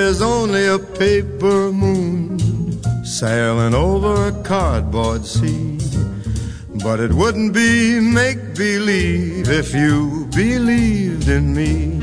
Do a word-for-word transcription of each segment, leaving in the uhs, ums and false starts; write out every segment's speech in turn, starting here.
is only a paper moon sailing over a cardboard sea. But it wouldn't be make-believe if you believed in me.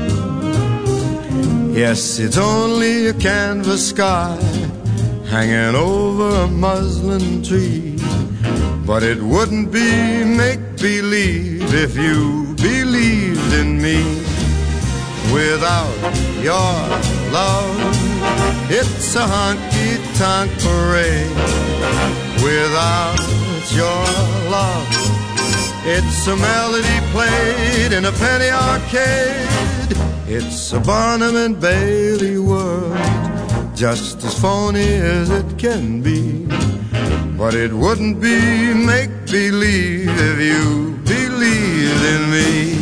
Yes, it's only a canvas sky hanging over a muslin tree. But it wouldn't be make-believe if you believed in me. Without your love, it's a honky-tonk parade. Without your love, it's a melody played in a penny arcade. It's a Barnum and Bailey world, just as phony as it can be. But it wouldn't be make-believe if you believed in me.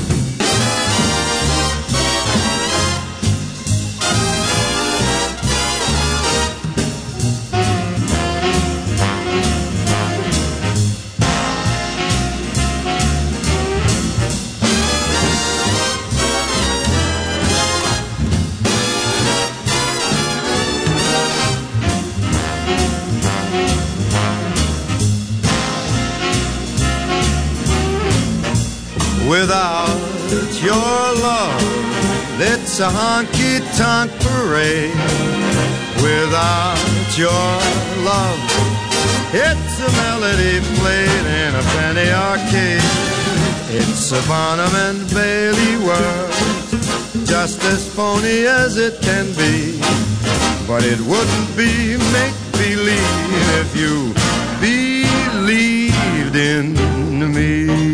Without your love, it's a honky-tonk parade. Without your love, it's a melody played in a penny arcade. It's a Barnum and Bailey world, just as phony as it can be. But it wouldn't be make-believe if you believed in me.